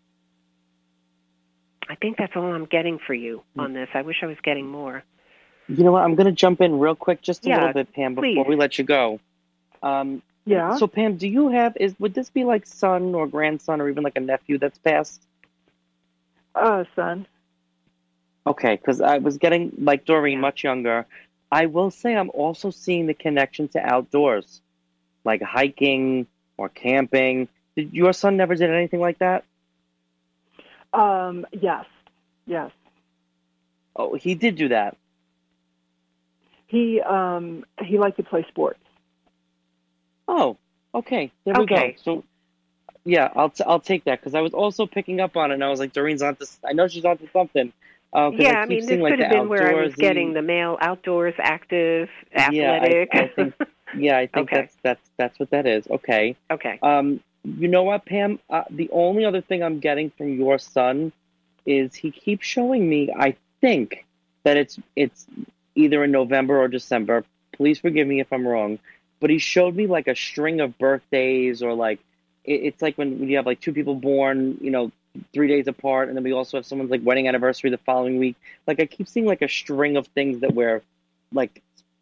I think that's all I'm getting for you on this. I wish I was getting more. You know what? I'm going to jump in real quick, just a yeah, little bit, Pam, before please. we let you go. Um, yeah. So, Pam, do you have, is would this be like son or grandson or even like a nephew that's passed? Uh, son. Okay, because I was getting, like Doreen, Yeah. much younger. I will say I'm also seeing the connection to outdoors, like hiking or camping. Did your son never did anything like that? Um, yes. Yes. Oh, he did do that. He, um, he liked to play sports. Oh, okay. There we Okay. go. So, yeah, I'll t- I'll take that, because I was also picking up on it, and I was like, Doreen's onto. I know she's onto something. Uh, 'cause Yeah, I, I keep mean, this seeing, like, could have the been where I was outdoorsy- getting the male outdoors, active, Yeah, I- athletic. I think- Yeah, I think Okay. that's that's that's what that is. Okay. Okay. Um, you know what, Pam? Uh, the only other thing I'm getting from your son is he keeps showing me. I think that it's it's either in November or December. Please forgive me if I'm wrong, but he showed me like a string of birthdays, or like it, it's like when, when you have like two people born, you know, three days apart, and then we also have someone's like wedding anniversary the following week. Like I keep seeing like a string of things that we're like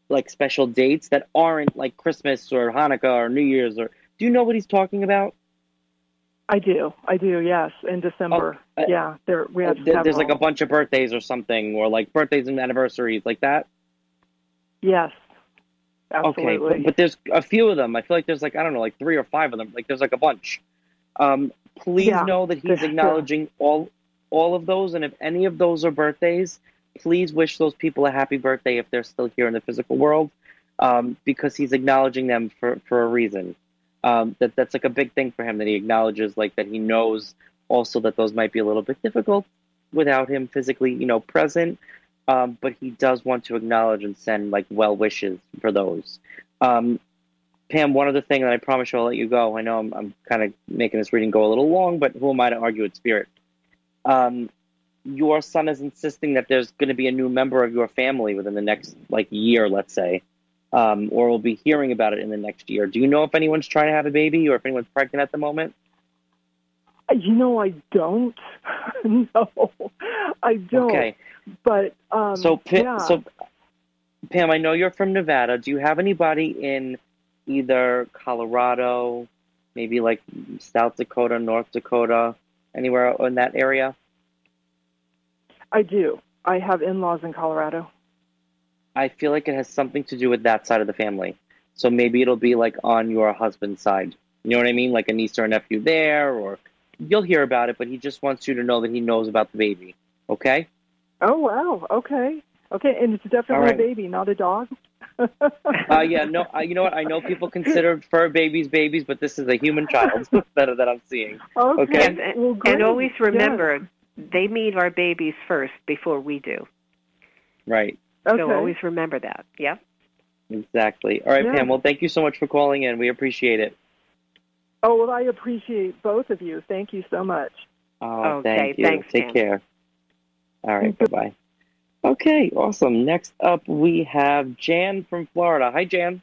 like special dates that aren't like Christmas or Hanukkah or New Year's? Or do you know what he's talking about? I do. I do, yes. In December. Oh, uh, yeah, there we have uh, there, There's several. like a bunch of birthdays or something, or like birthdays and anniversaries like that? Yes, absolutely. Okay, but, but there's a few of them. I feel like there's like, I don't know, like three or five of them. Like there's like a bunch. Um, please Yeah, know that he's sure. acknowledging all all of those, and if any of those are birthdays, please wish those people a happy birthday if they're still here in the physical world, um, because he's acknowledging them for, for a reason. Um, that that's like a big thing for him, that he acknowledges, like that he knows also that those might be a little bit difficult without him physically, you know, present. Um, but he does want to acknowledge and send like well wishes for those. Um, Pam, one other thing that I promise you I'll let you go. I know I'm, I'm kind of making this reading go a little long, but who am I to argue with spirit? Um, your son is insisting that there's going to be a new member of your family within the next like year, let's say. Um, or we'll be hearing about it in the next year. Do you know if anyone's trying to have a baby or if anyone's pregnant at the moment? You know, I don't. No, I don't. Okay. But, um, so, Pam, yeah. so, Pam, I know you're from Nevada. Do you have anybody in either Colorado, maybe like South Dakota, North Dakota, anywhere in that area? I do. I have in-laws in Colorado. I feel like it has something to do with that side of the family. So maybe it'll be like on your husband's side. You know what I mean? Like a niece or a nephew there, or you'll hear about it, but he just wants you to know that he knows about the baby. Okay? Oh, wow. Okay. Okay. And it's definitely All right. a baby, not a dog? uh, yeah, no, uh, you know what? I know people consider fur babies babies, but this is a human child that, that I'm seeing. Okay. Okay? And, Well, great. and always remember, Yes. they meet our babies first before we do. Right. Okay. So always remember that. Yeah. Exactly. All right, Yeah. Pam. Well, thank you so much for calling in. We appreciate it. Oh, well, I appreciate both of you. Thank you so much. Oh, Okay, thank you. thanks, Take Pam. care. All right, bye-bye. Okay, awesome. Next up, we have Jan from Florida. Hi, Jan.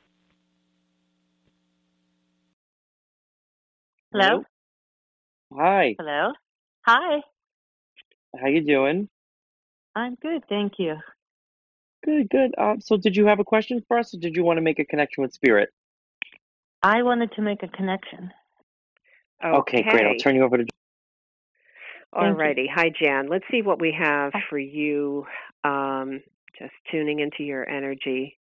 Hello? Hi. Hello? Hi. How you doing? I'm good, thank you. Good, good. Um, so did you have a question for us, or did you want to make a connection with Spirit? I wanted to make a connection. Okay, great. I'll turn you over to Alrighty. Hi, Jan. Let's see what we have for you. Um, just tuning into your energy.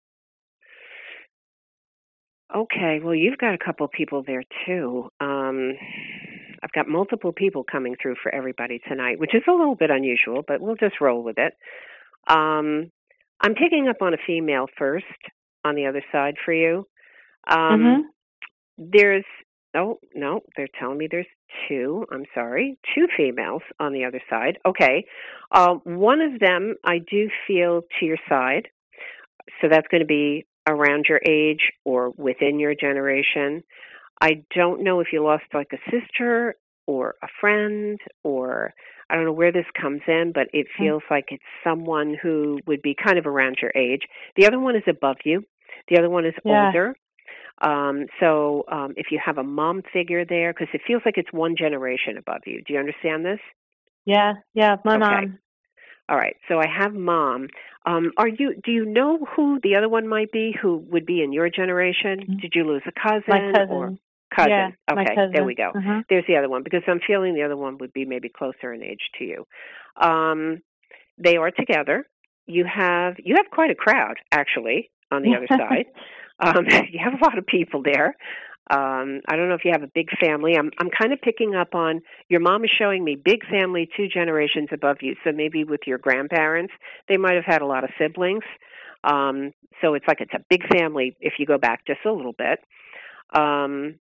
Okay, well, you've got a couple people there, too. Um, I've got multiple people coming through for everybody tonight, which is a little bit unusual, but we'll just roll with it. Um, I'm picking up on a female first on the other side for you. Um, mm-hmm. There's, oh, no, they're telling me there's two. I'm sorry, two females on the other side. Okay. Uh, one of them I do feel to your side. So that's going to be around your age or within your generation. I don't know if you lost like a sister or a friend, or I don't know where this comes in, but it feels mm-hmm. like it's someone who would be kind of around your age. The other one is above you. The other one is yeah. older. Um, so um, if you have a mom figure there, because it feels like it's one generation above you. Do you understand this? Yeah, yeah, my okay. mom. All right. So I have mom. Um, are you? Do you know who the other one might be? Who would be in your generation? Mm-hmm. Did you lose a cousin? My cousin. Or cousin? Yeah, okay. my cousin. There we go. Uh-huh. There's the other one, because I'm feeling the other one would be maybe closer in age to you. Um, they are together. You have you have quite a crowd actually on the other side. Um, you have a lot of people there. Um, I don't know if you have a big family. I'm I'm kind of picking up on your mom is showing me big family, two generations above you. So maybe with your grandparents, they might have had a lot of siblings. Um, so it's like it's a big family if you go back just a little bit. Um,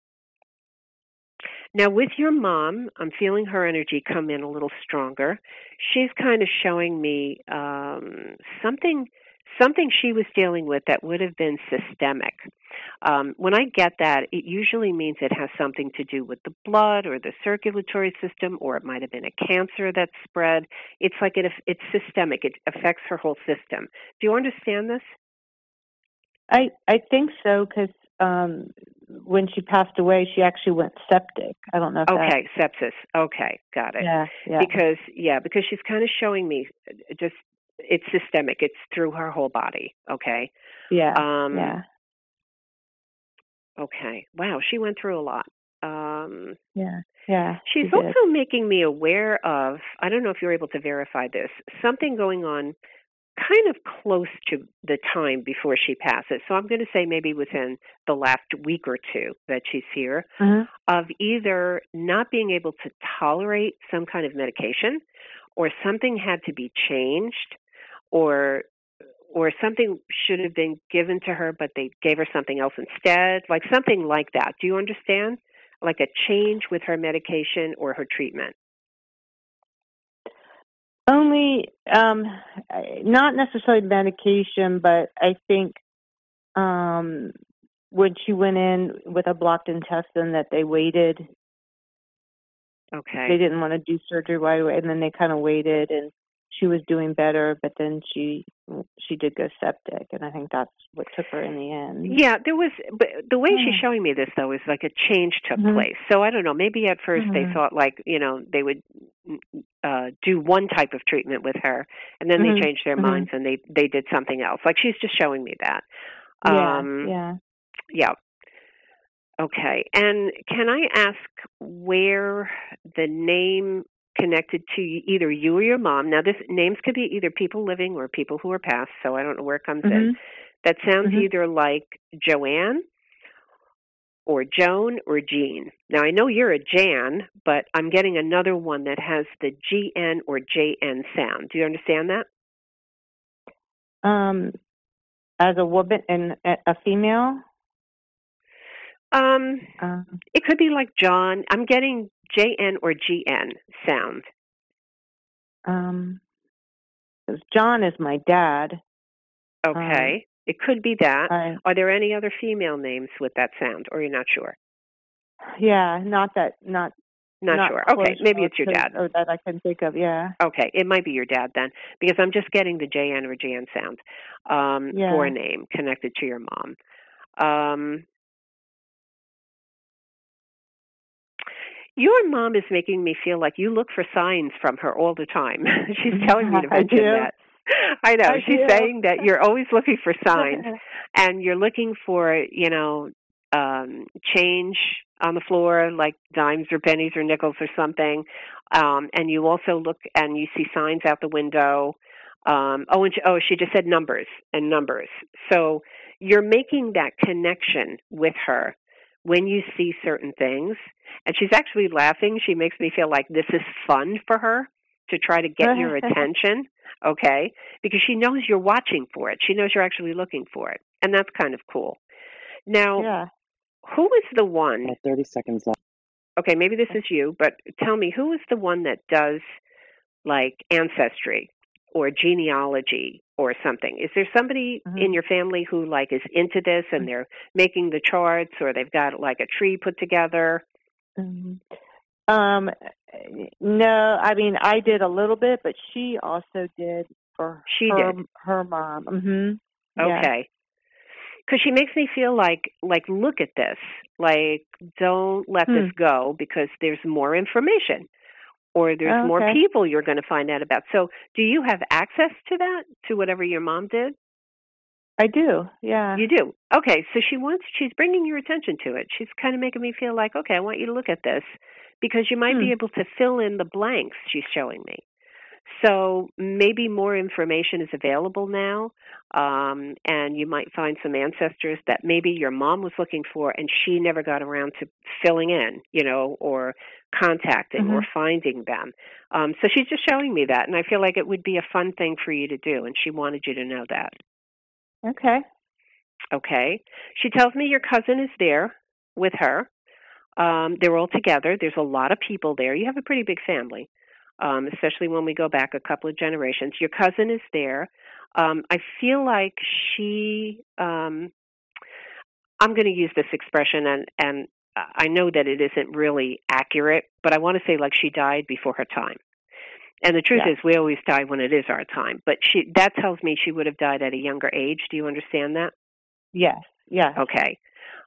now with your mom, I'm feeling her energy come in a little stronger. She's kind of showing me um, something. Something she was dealing with that would have been systemic. Um, when I get that, it usually means it has something to do with the blood or the circulatory system, or it might have been a cancer that spread. It's like it, it's systemic. It affects her whole system. Do you understand this? I I think so, because um, when she passed away, she actually went septic. I don't know if Okay, that... sepsis. Okay, got it. Yeah, yeah. Because, yeah, because she's kind of showing me just... It's systemic. It's through her whole body, okay? Yeah. Um, yeah. Okay. Wow, she went through a lot. Um, Yeah. Yeah. she's she did. also making me aware of, I don't know if you're able to verify this, something going on kind of close to the time before she passes. So I'm going to say maybe within the last week or two that she's here, Uh-huh. of either not being able to tolerate some kind of medication, or something had to be changed, or or something should have been given to her, but they gave her something else instead, like something like that. Do you understand? Like a change with her medication or her treatment. Only, um, not necessarily medication, but I think um, when she went in with a blocked intestine that they waited. Okay. They didn't want to do surgery right away, and then they kind of waited, and she was doing better, but then she she did go septic, and I think that's what took her in the end. Yeah, there was, but the way Yeah. she's showing me this, though, is like a change took Mhm. place. So I don't know, maybe at 1st Mhm. they thought like, you know, they would uh, do one type of treatment with her, and then Mhm. they changed their Mhm. minds and they, they did something else. Like she's just showing me that. Yeah, Um, yeah. Yeah. Okay. And can I ask where the name connected to either you or your mom? Now, this names could be either people living or people who are passed, so I don't know where it comes in. Mhm. That sounds Mhm. either like Joanne or Joan or Jean. Now, I know you're a Jan, but I'm getting another one that has the G N or J N sound. Do you understand that? Um, as a woman and a a female. Um, Um, it could be like John. I'm getting J N or G N sound. um, 'cause John is my dad. Okay. Um, It could be that. I, Are there any other female names with that sound, or you're not sure? yeah, not that, not Not, not sure. close Okay, maybe it's your to- dad. or that I can think of. Yeah. Okay, it might be your dad then, because I'm just getting the J N or J N sound um, Yeah. for a name connected to your mom. Um, your mom is making me feel like you look for signs from her all the time. She's telling me to I mention do. that. I know. I She's do. saying that you're always looking for signs, and you're looking for, you know, um, change on the floor, like dimes or pennies or nickels or something. Um, and you also look and you see signs out the window. Um, oh, and she, oh, she just said numbers and numbers. So you're making that connection with her when you see certain things. And she's actually laughing. She makes me feel like this is fun for her to try to get your attention, okay? Because she knows you're watching for it. She knows you're actually looking for it. And that's kind of cool. Now, Yeah. who is the one? About thirty seconds left. Okay, maybe this is you, but tell me, who is the one that does, like, ancestry or genealogy or something? Is there somebody Mhm. in your family who, like, is into this and they're making the charts, or they've got, like, a tree put together? Mhm. Um, no, I mean, I did a little bit, but she also did for She her, did. her mom. hmm Okay. Because she makes me feel like, like, look at this. Like, don't let Hmm. this go, because there's more information, or there's Oh, more okay. people you're going to find out about. So do you have access to that, to whatever your mom did? I do, yeah. You do. Okay, so she wants, she's bringing your attention to it. She's kind of making me feel like, okay, I want you to look at this, because you might Hmm. be able to fill in the blanks she's showing me. So maybe more information is available now, um, and you might find some ancestors that maybe your mom was looking for and she never got around to filling in, you know, or contacting Mhm. or finding them. Um, so she's just showing me that, and I feel like it would be a fun thing for you to do, and she wanted you to know that. Okay. Okay. She tells me your cousin is there with her. Um, they're all together. There's a lot of people there. You have a pretty big family, um, especially when we go back a couple of generations. Your cousin is there. Um, I feel like she, um, I'm going to use this expression, and, and I know that it isn't really accurate, but I want to say like she died before her time. And the truth Yeah. is we always die when it is our time. But she, that tells me she would have died at a younger age. Do you understand that? Yes, yes. Okay.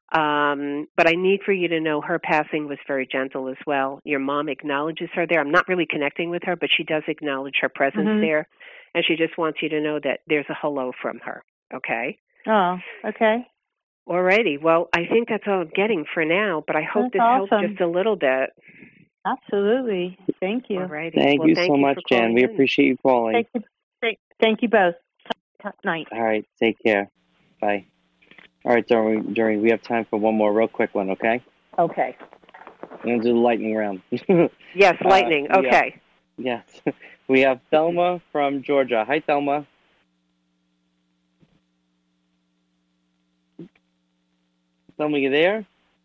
Um, but I need for you to know her passing was very gentle as well. Your mom acknowledges her there. I'm not really connecting with her, but she does acknowledge her presence Mhm. there. And she just wants you to know that there's a hello from her. Okay? Oh, okay. Alrighty. Well, I think that's all I'm getting for now, but I hope That's this awesome. helped just a little bit. Absolutely. Thank you. Alrighty. Thank well, you thank so you much, for Jan. calling We in. appreciate you calling. Thank you. Thank, thank you both. Top night. All right. Take care. Bye. All right, Doreen, Doreen, we have time for one more real quick one, okay? Okay. I'm going to do the lightning round. Yes, lightning. Uh, we okay. Have, yes. We have Thelma from Georgia. Hi, Thelma. Thelma, you there?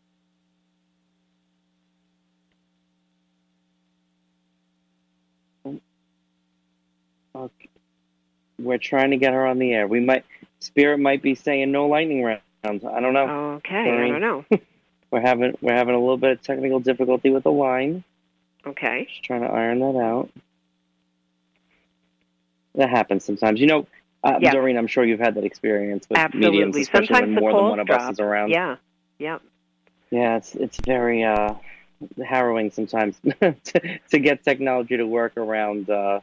Okay. We're trying to get her on the air. We might, Spirit might be saying no lightning rounds. I don't know. Okay, Doreen. I don't know. We're having we're having a little bit of technical difficulty with the line. Okay. Just trying to iron that out. That happens sometimes. You know, uh, Yes. Doreen, I'm sure you've had that experience with Absolutely. mediums, especially Sometimes when the more than calls one of drop. us is around. Yeah. Yeah. Yeah, it's it's very uh, harrowing sometimes to, to get technology to work around uh,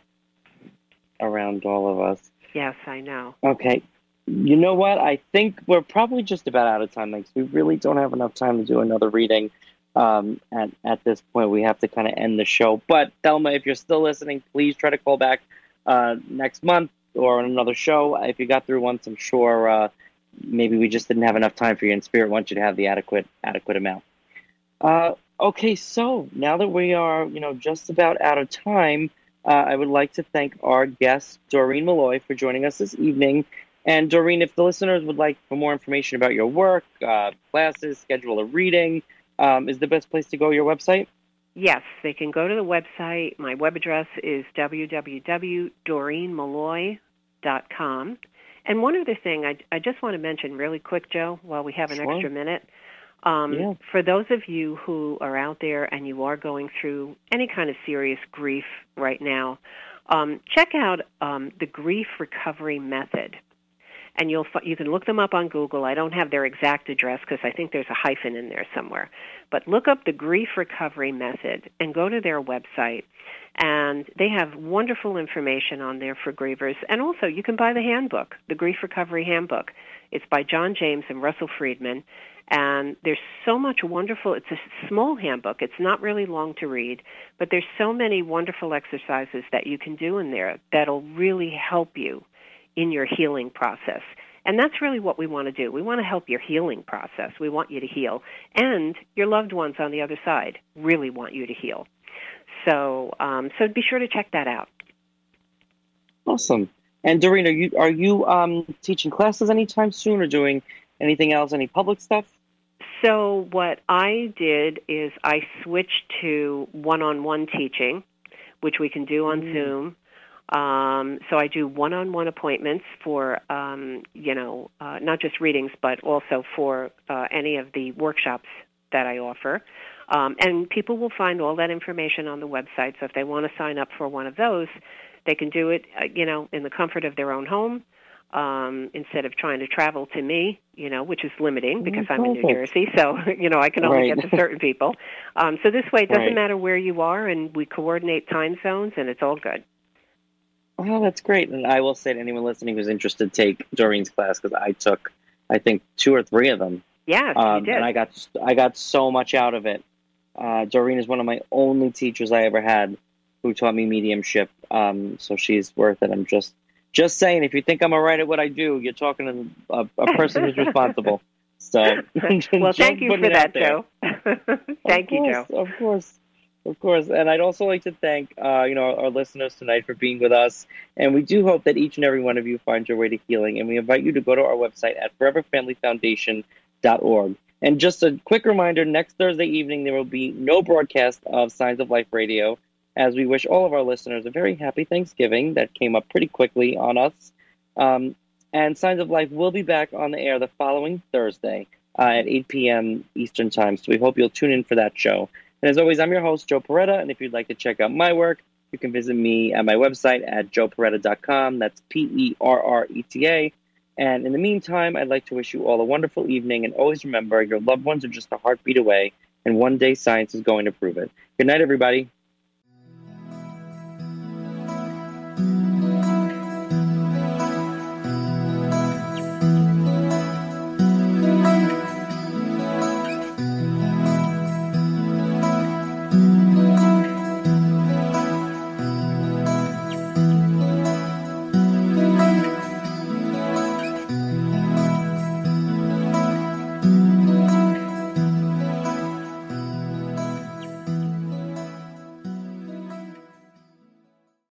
around all of us. Yes, I know. Okay. You know what? I think we're probably just about out of time, because we really don't have enough time to do another reading. Um, at, at this point, we have to kind of end the show. But, Thelma, if you're still listening, please try to call back uh, next month or on another show. If you got through once, I'm sure uh, maybe we just didn't have enough time for you, and Spirit wants you to have the adequate adequate amount. Uh, okay, so now that we are, you know, just about out of time, uh, I would like to thank our guest, Doreen Malloy, for joining us this evening. And Doreen, if the listeners would like for more information about your work, uh, classes, schedule a reading, um, is the best place to go your website? Yes, they can go to the website. My web address is w w w dot doreen malloy dot com. And one other thing I, I just want to mention really quick, Joe, while we have an Sure. extra minute. Um, Yeah. For those of you who are out there and you are going through any kind of serious grief right now, um, check out um, the Grief Recovery Method. And you'll you can look them up on Google. I don't have their exact address because I think there's a hyphen in there somewhere. But look up the Grief Recovery Method and go to their website. And they have wonderful information on there for grievers. And also, you can buy the handbook, the Grief Recovery Handbook. It's by John James and Russell Friedman. And there's so much wonderful, it's a small handbook. It's not really long to read. But there's so many wonderful exercises that you can do in there that'll really help you in your healing process. And that's really what we want to do. We want to help your healing process. We want you to heal. And your loved ones on the other side really want you to heal. So um, so be sure to check that out. Awesome. And Doreen, are you are you um, teaching classes anytime soon, or doing anything else, any public stuff? So what I did is I switched to one-on-one teaching, which we can do on mm. Zoom. Um, so I do one-on-one appointments for, um, you know, uh, not just readings, but also for uh, any of the workshops that I offer. Um, and people will find all that information on the website. So if they want to sign up for one of those, they can do it, uh, you know, in the comfort of their own home, um, instead of trying to travel to me, you know, which is limiting because I'm in New Jersey. So, you know, I can only Right. get to certain people. Um, so this way it doesn't Right. matter where you are, and we coordinate time zones, and it's all good. Oh, that's great. And I will say to anyone listening who's interested, take Doreen's class, because I took, I think, two or three of them. Yes, um, you did. And I got, I got so much out of it. Uh, Doreen is one of my only teachers I ever had who taught me mediumship. Um, so she's worth it. I'm just, just saying, if you think I'm all right at what I do, you're talking to a, a person who's responsible. So, well, thank you for that, Joe. Thank you, course, Joe. Of course. Of course, and I'd also like to thank uh, you know, our listeners tonight for being with us, and we do hope that each and every one of you find your way to healing, and we invite you to go to our website at forever family foundation dot org. And just a quick reminder, next Thursday evening there will be no broadcast of Signs of Life Radio, as we wish all of our listeners a very happy Thanksgiving. That came up pretty quickly on us. Um, and Signs of Life will be back on the air the following Thursday uh, at eight p.m. Eastern Time, so we hope you'll tune in for that show. And as always, I'm your host, Joe Perretta, and if you'd like to check out my work, you can visit me at my website at joe perretta dot com. That's P E R R E T A. And in the meantime, I'd like to wish you all a wonderful evening, and always remember, your loved ones are just a heartbeat away, and one day science is going to prove it. Good night, everybody.